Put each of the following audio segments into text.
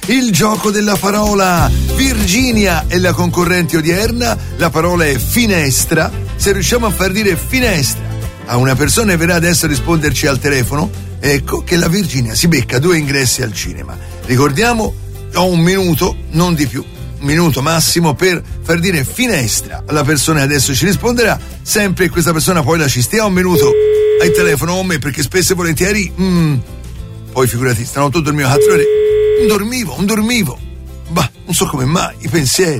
il gioco della parola. Virginia è la concorrente odierna, la parola è finestra. Se riusciamo a far dire finestra a una persona e verrà adesso a risponderci al telefono, ecco che la Virginia si becca 2 ingressi al cinema. Ricordiamo, ho 1 minuto, non di più, 1 minuto massimo per far dire finestra alla persona che adesso ci risponderà, sempre che questa persona poi la ci stia 1 minuto al telefono con me, perché spesso e volentieri poi figurati, stanotte dormivo 4 ore, non dormivo, bah, non so come mai, i pensieri.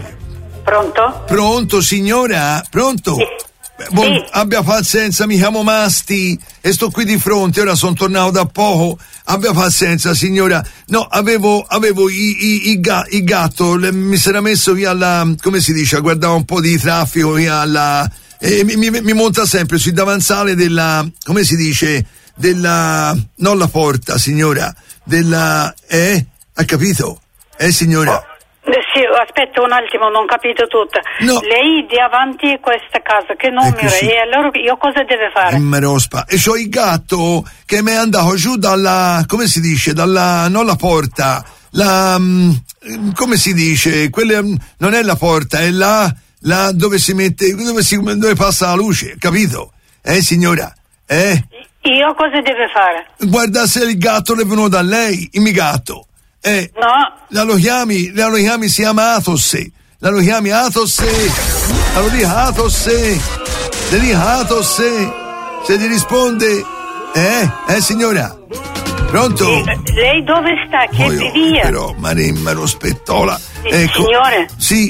Pronto signora? Pronto? Sì. Sì. Abbia pazienza, mi chiamo Masti e sto qui di fronte, ora sono tornato da poco. Abbia pazienza signora, no, avevo il gatto, mi si era messo via alla, come si dice, a guardare un po' di traffico via alla, mi monta sempre sul davanzale della, come si dice, della, non la porta signora, della, ha capito? Signora? Sì, aspetta un attimo, non ho capito tutto. No. Lei di avanti questa casa, che numero è? E allora io cosa deve fare? Marospa. E c'ho il gatto che mi è andato giù dalla, come si dice, dalla, non la porta, la, come si dice, quella non è la porta, è la dove si mette, dove passa la luce, capito? Signora? Io cosa deve fare? Guarda se il gatto è venuto da lei, il mio gatto. No. La lo chiami, si chiama Atosse. La lo chiami Atosse. La lo dica Atosse. Le dica Atosse. Se ti risponde, signora? Pronto? Lei dove sta? Che via? Però, Marimma, spettola. Ecco. Signore? Sì.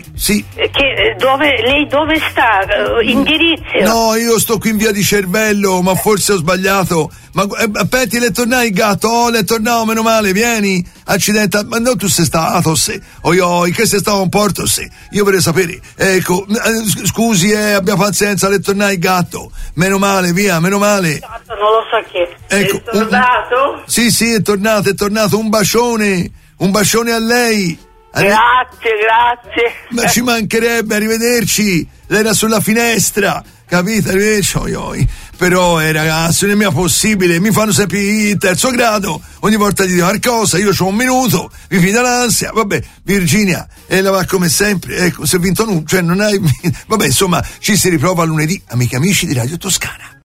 Lei dove sta? Indirizzo? No, io sto qui in via di Cervello, ma forse ho sbagliato. Ma aspetti, le tornai il gatto? Oh, le tornavo, meno male, vieni. Accidente, ma no, tu sei stato, se. Che sei stato un porto, se. Io vorrei sapere. Ecco, scusi, abbia pazienza, le tornai il gatto. Meno male, via, meno male. Non lo so che. Ecco, è tornato? Sì, è tornato. Un bacione a lei. Grazie. Ma ci mancherebbe, arrivederci. Lei era sulla finestra, capito? Arrivederci. Però ragazzi, non è mia possibile, mi fanno sempre il terzo grado, ogni volta gli dico qualcosa, io c'ho 1 minuto, mi fida l'ansia, vabbè, Virginia, la va come sempre, ecco, se ho vinto nulla, cioè non hai, vabbè, insomma, ci si riprova lunedì, amici di Radio Toscana.